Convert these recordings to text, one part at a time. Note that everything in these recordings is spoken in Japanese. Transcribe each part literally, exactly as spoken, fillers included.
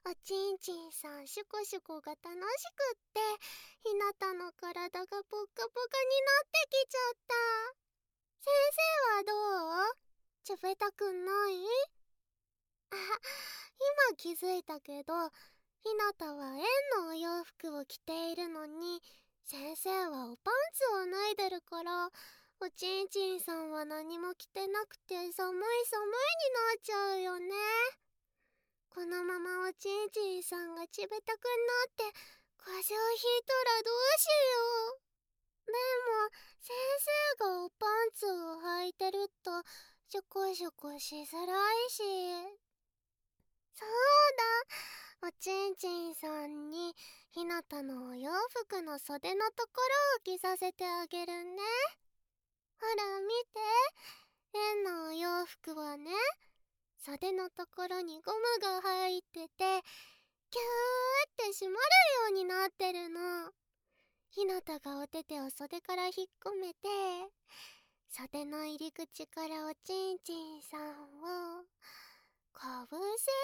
おちんちんさんシュコシュコが楽しくってひなたの体がポッカポカになってきちゃった。先生はどう？ちょべたくない？あ、今気づいたけどひなたは円のお洋服を着ているのに先生はおパンツを脱いでるからおちんちんさんは何も着てなくて寒い寒いになっちゃうよね。このままおちんちんさんがちべたくなって風邪をひいたらどうしよう。でも先生がおパンツを履いてるとシュコシュコしづらいし。そうだ、おちんちんさんにひなたのお洋服の袖のところを着させてあげるね。ほら見て、円のお洋服はね、袖のところにゴムが入っててキューって閉まるようになってるの。ひなたがお手手を袖から引っ込めて袖の入り口からおちんちんさんをかぶせる。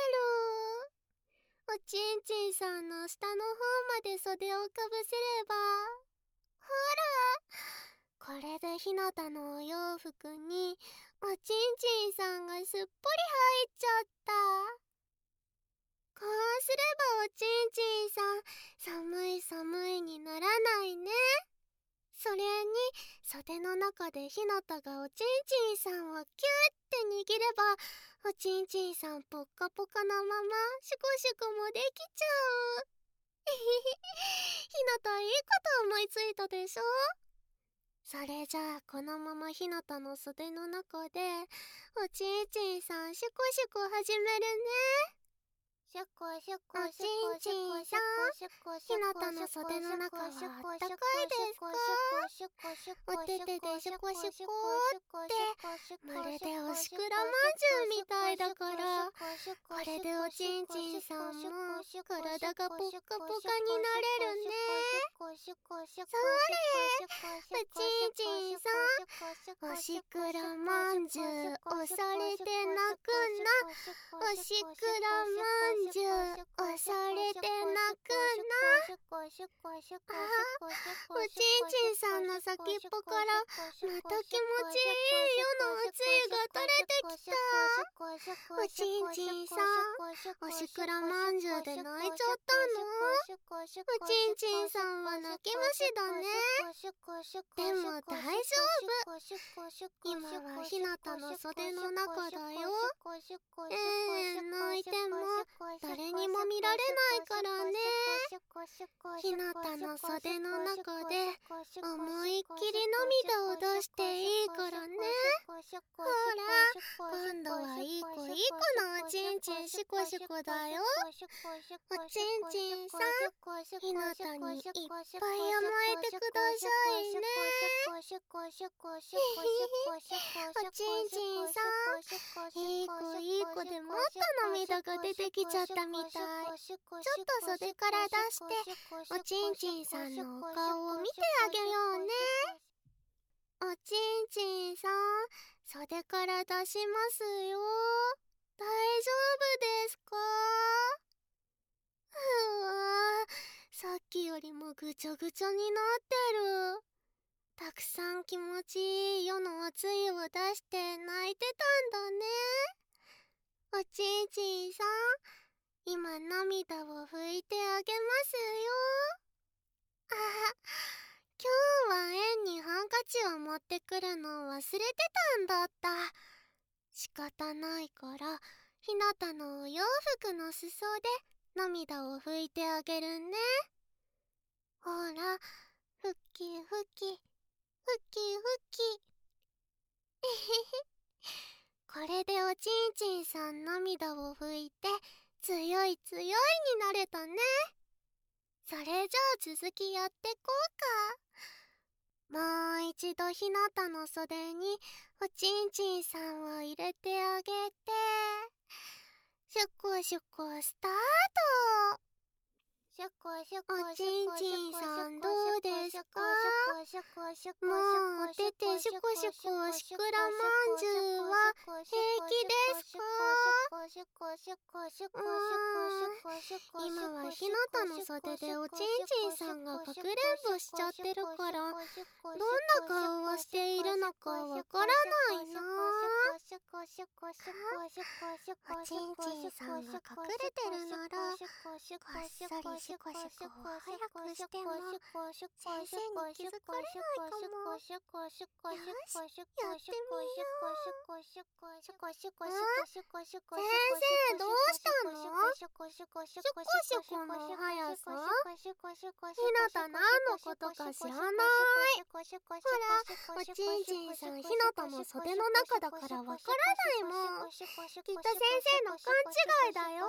おちんちんさんの下の方まで袖をかぶせれば、ほら、これでひなたのお洋服におちんちんさんがすっぽり入っちゃった。こうすればおちんちんさん寒い寒いにならないね。それに袖の中でひなたがおちんちんさんをキュッて握ればおちんちんさんポッカポカのままシュコシュコもできちゃう。ひなたいいこと思いついたでしょ。それじゃあこのままひなたの袖の中でおちんちんさんシュコシュコ始めるね。シュコシュコシュコシュコシュコシュコひなたの袖の中はあったかいですか？お手手でシュコシュコってまるでおしくらまんじゅうみたいだからこれでおちんちんさんも体がポッカポカになれるね。それ、おちんちんさん、おしくらまんじゅう押されて泣くな。おしくらまんじゅう押されて泣くな。あ、おちんちんさんの先っぽからまた気持ちいいよのおつゆが垂れてきた。おちんちんさん、おしくらまんじゅうで泣いちゃったの？おちんちんさんは泣き虫だね。でも大丈夫。今はひなたの袖の中だよ。えー、泣いても誰にも見られないからね。ひなたの袖の中で思いっきり涙を出していいからね。ほら、今度はいい子いい子のおちんちんシコシコだよ。おちんちんさん、ひなたにいっぱい甘えてくださいね。おちんちんさん、いい子いい子でもっと涙が出てきちゃったみたい。ちょっと袖から出しておちんちんさんのお顔を見てあげようね。おちんちんさん、袖から出しますよ。大丈夫ですか？うわー、さっきよりもぐちょぐちょになってる。たくさん気持ちいいよのおつゆを出して泣いてたんだね。おちんちんさん、今涙を拭いてあげますよ。あ、今日は園にハンカチを持ってくるのを忘れてたんだった。仕方ないからひなたのお洋服の裾で涙を拭いてあげるね。ほら、ふきふきふきふき。えへへ。これでおちんちんさん涙を拭いて強い強いになれたね。それじゃあ続きやってこうか。もう一度ひなたの袖におちんちんさんを入れてあげてシュコシュコスタート。シおちんちんさんどうですか？もう出てシュコシュコシクラまんじゅうは平気ですか？うーん、今はひなたの袖でおちんちんさんがかくれんぼしちゃってるからどんな顔をしているのかわからないな。おちんちんさんが隠れてるならこっそりシコシコを早くしても先生に気づかれないかも。よし、やってみよう。先生どうしたの？シュコシュコの速さ？ひなた何のことか知らない。ほら、おちんちんさんひなたの袖の中だからわからないもん。きっと先生の勘違いだよ。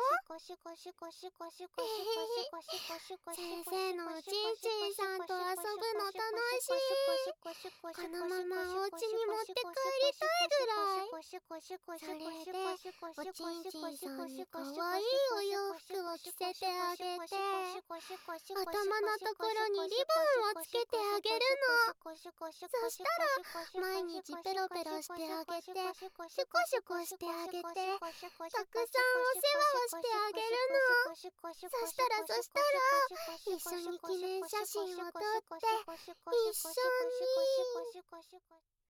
先生のおちんちんさんと遊ぶの楽しい。このままお家に持って帰りたいぐらい。それでおちんちんさんにかわいいお洋服を着せてあげて頭のところにリボンをつけてあげるの。そしたら毎日ペロペロしてあげてシュコシュコしてあげてたくさんお世話をしてあげるの。そしたらそしたら一緒に記念写真を撮って一緒に